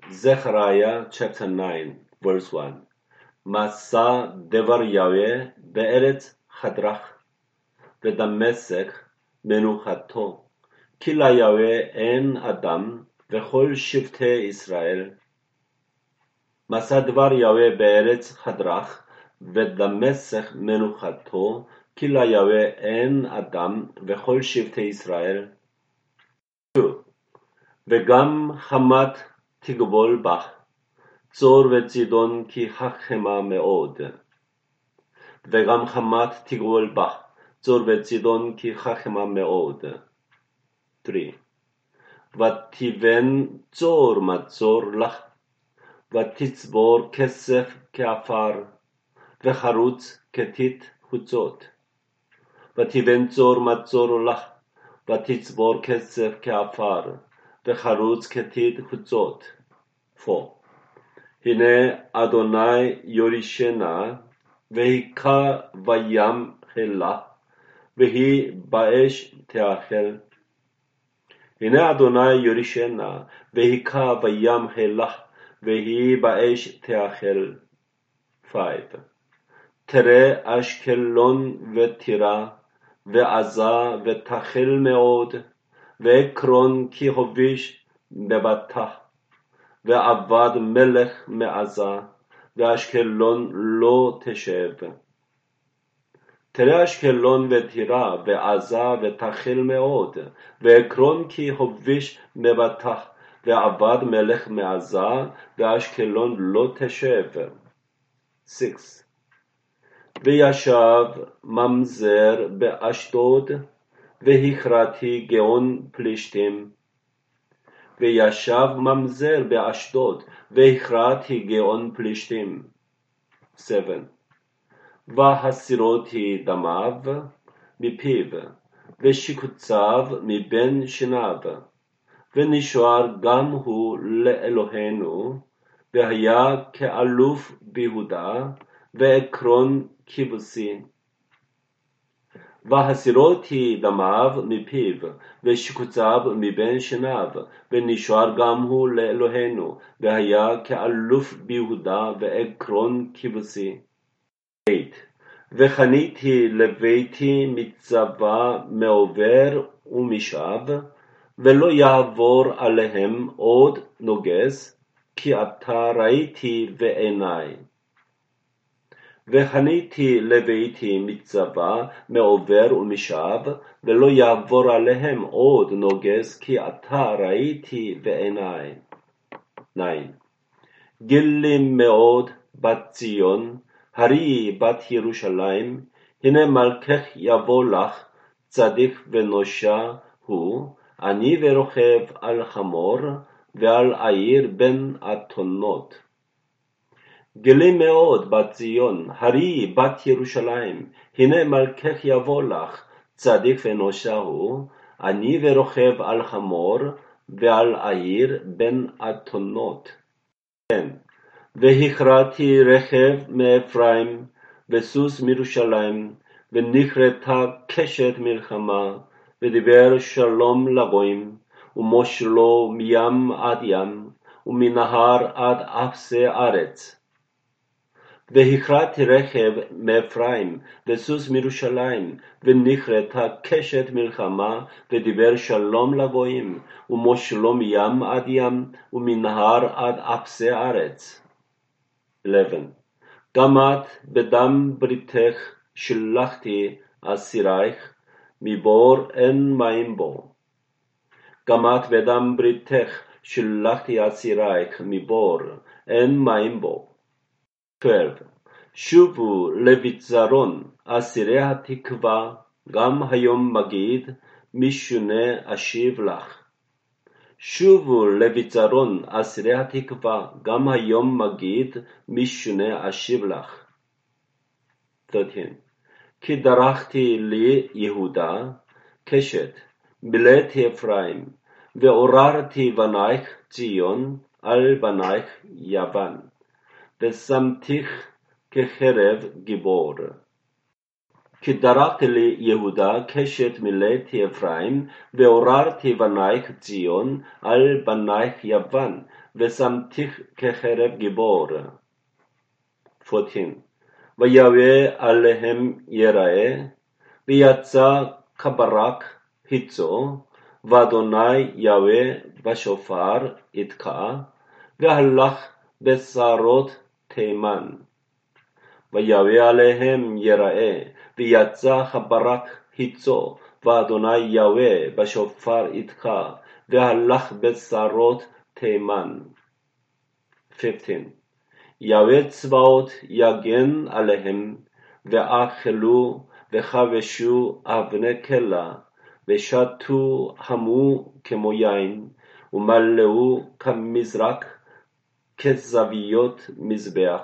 Zechariah chapter 9, verse 1. מסע דבר יהוה בארץ חדרך, ודמשק מנוחתו, כי ליהוה אין אדם וכל שבטי ישראל. מסע דבר יהוה בארץ חדרך, ודמשק מנוחתו, כי ליהוה אין אדם וכל שבטי ישראל. וגם חמת תגבול בך, צור וצידון כי חכמה מאוד. וגם חמת תגבול בך, צור וצידון כי חכמה מאוד. 3. ותבן צור מצור לך, ותצבור כסף כעפר, וחרוץ כתית חוצות. ותבן צור מצור לך, ותצבור כסף כעפר, וחרוץ כתית חוצות. 4. הנה אדוני יורישנה, והיכה בים חילה, והיא באש תאכל. הנה אדוני יורישנה, והיכה בים חילה, והיא באש תאכל. 5. תראה אשקלון ותירא, ועזה ותחל מאוד, ועקרון כי הוביש מבטח, ועבד מלך מעזה, ואשקלון לא תשב. תראה אשקלון ותירא, ועזה ותחל מאוד, ועקרון כי הוביש מבטח, ועבד מלך מעזה, ואשקלון לא תשב. 6. וישב ממזר באשדוד, והכרתי גאון פלישתים. וישב ממזר באשדוד, והכרתי גאון פלישתים. 7. והסירותי דמיו מפיו, ושיקוציו מבין שיניו, ונשאר גם הוא לאלוהינו, והיה כאלוף ביהודה, ועקרון כיבוסי. והסירותי דמיו מפיו, ושיקוציו מבין שיניו, ונשאר גם הוא לאלוהינו, והיה כאלוף ביהודה, ועקרון כיבוסי. 8. וחניתי לביתי מצבא מעובר ומשב, ולא יעבור עליהם עוד נוגס, כי אתה ראיתי בעיניי. וחניתי לביתי מצבא מעובר ומשב, ולא יעבור עליהם עוד נוגס, כי אתה ראיתי בעיניי. 9. גילים מאוד בת ציון, הרי בת ירושלים, הנה מלכך יבוא לך, צדיק ונושע הוא, אני ורוכב על חמור, ועל עיר בין אתונות. גלים מאוד בת ציון, הרי בת ירושלים, הנה מלכך יבוא לך, צדיק ונושע הוא, אני ורוכב על חמור, ועל עיר בין אתונות. 10. והכרתי רכב מאפרים, וסוס מירושלים, ונכרתה קשת מלחמה, ודיבר שלום לגויים, ומושלו מים עד ים, ומנהר עד אפסי ארץ. והכרתי רכב מאפרים, וסוס מירושלים, ונכרתה קשת מלחמה, ודיבר שלום לגויים, ומושלו מים עד ים, ומנהר עד אפסי ארץ. 11. גם את בדם בריתך שלחתי אסירייך, מבור אין מים בו. גם את בדם בריתך שלחתי אסירייך, מבור אין מים בו. 12. שובו לבצרון אסירי התקווה, גם היום מגיד, משונה אשיב לך. שובו לבצרון אסירי התקווה, גם היום מגיד, משונה אשיב לך. 13. כי דרכתי לי יהודה, קשת, מילאתי אפרים, ועוררתי בנייך ציון, על בנייך יוון, ושמתיך כחרב גיבור. כי דרכתי לי יהודה, קשת מילאתי אפרים, ועוררתי בנייך ציון, על בנייך יוון, ושמתיך כחרב גיבור. 14. וירא עליהם יראה, ויצא כברק היצו, ואדוני יהוה בשופר יתקע, והלך בשערות תימן. וירא עליהם יראה, ויצא כברק היצו, ואדוני יהוה בשופר יתקע, והלך בשערות תימן. 15. יהוה צבאות יגן עליהם, ואכלו וכבשו אבני קלע, ושתו המו כמו יין, ומלאו כמזרק כזוויות מזבח.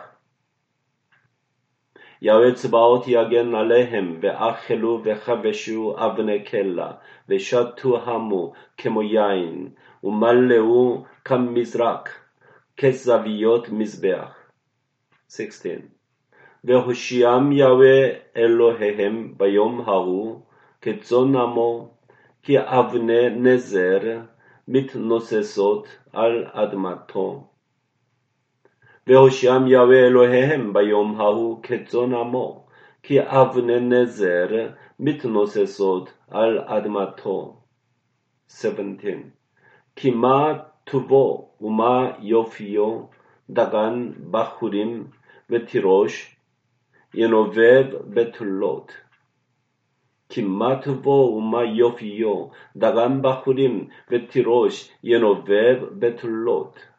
יהוה צבאות יגן עליהם, ואכלו וכבשו אבני קלע, ושתו המו כמו יין, ומלאו כמזרק כזוויות מזבח. 16. והושיעם יהוה אלוהיהם ביום ההוא כצאן עמו, כי אבני נזר מתנוססות על אדמתו. והושיעם יהוה אלוהיהם ביום ההוא כצאן עמו, כי אבני נזר מתנוססות על אדמתו. 17. כי מה טובו ומה יופיו, דגן בחורים ותירוש, ינובב בתולות. כי מה טובו ומה יופיו, דגן בחורים ותירוש, ינובב בתולות.